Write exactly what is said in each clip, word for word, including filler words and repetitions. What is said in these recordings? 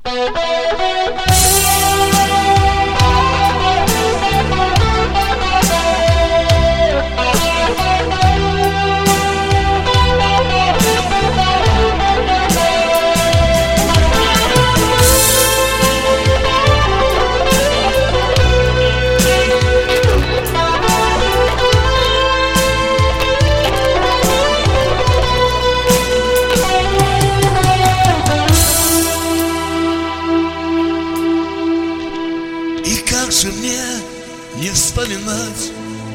Как же мне не вспоминать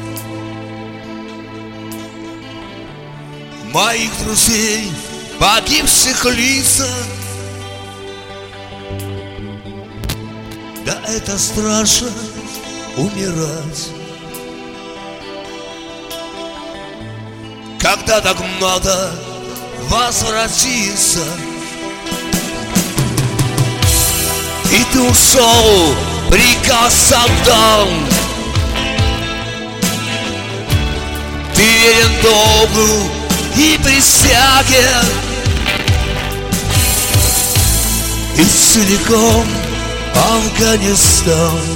моих друзей, погибших лица? Да это страшно умирать, когда так надо возвратиться. И ты ушел, приказ сам дал. Ты верен долгу и присяге, и целиком Афганистан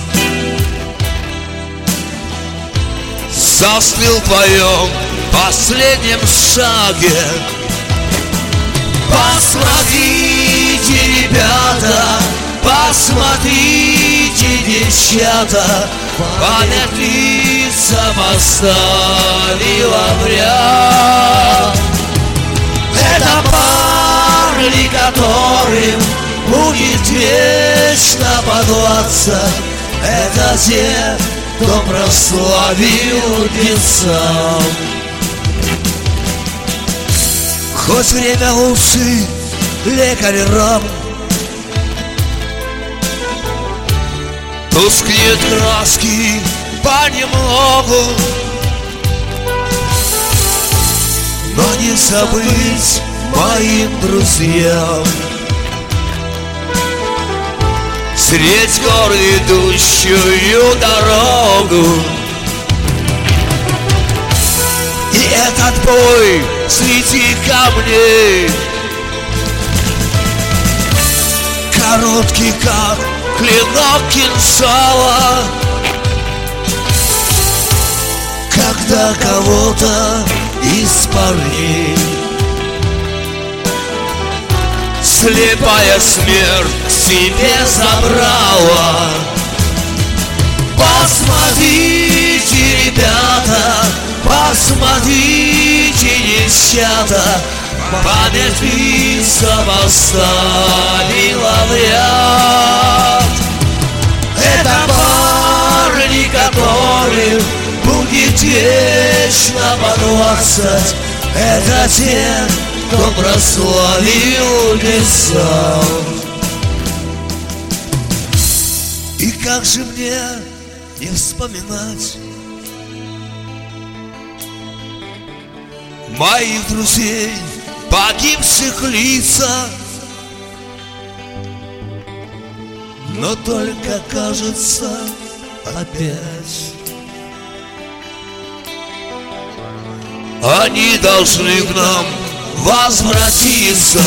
застыл в твоем последнем шаге. Посмотрите, ребята, посмотрите, девчата, память лица поставила в ряд. Это парни, которым будет вечно по двадцать. Это те, кто прославил детсам. Хоть время лучший лекарь раб, тускнеют краски понемногу, но не забыть моим друзьям средь гор идущую дорогу. И этот бой среди камней короткий, как клинок кинжала, когда кого-то из парней слепая смерть к себе забрала. Посмотрите, ребята, посмотрите, девчата, память лица поставила в ряд. Это парни, которым будет вечно по двадцать. Это те, кто прославил леса. И как же мне не вспоминать моих друзей, погибших лица? Но только кажется опять они должны к нам возвратиться.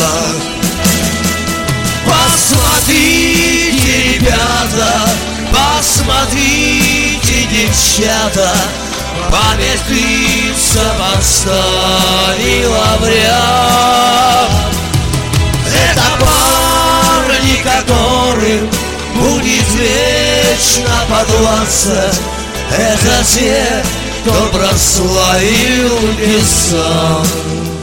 Посмотрите, ребята, посмотрите, девчата, память лица поставила в ряд. Это парни, которым будет вечно по двадцать. Это те, кто прославил леса.